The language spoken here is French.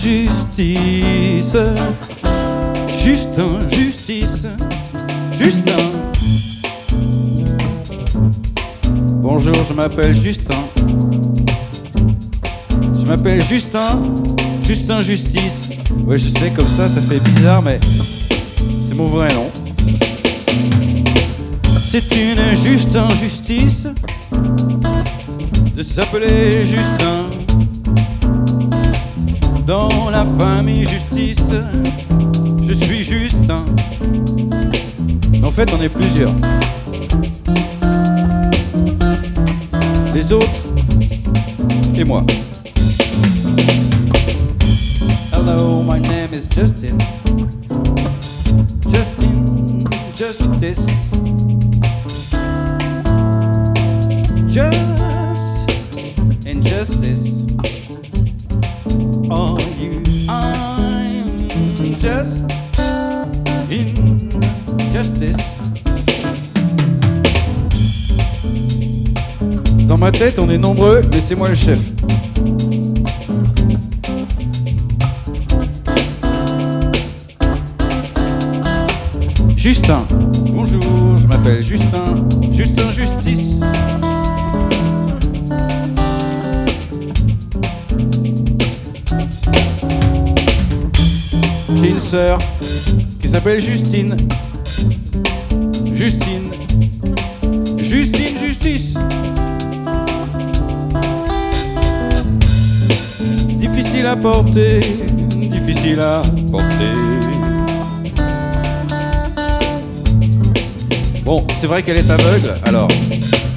justice. Justin, justice, Justin. Bonjour, je m'appelle Justin. Je m'appelle Justin, Justin Justice. Ouais, je sais, comme ça fait bizarre, mais c'est mon vrai nom. C'est une juste injustice de s'appeler Justin. Dans la famille Justice, je suis Justin. En fait, on est plusieurs. Les autres et moi. Hello, my name is Justin. Justin, Justice. Just injustice. Are you? I'm just injustice. Dans ma tête, on est nombreux, mais c'est moi le chef. Justin. Bonjour, je m'appelle Justin. Justin Justice. J'ai une sœur qui s'appelle Justine. Justine. Justine Justice. Difficile à porter, difficile à porter. Bon, c'est vrai qu'elle est aveugle, alors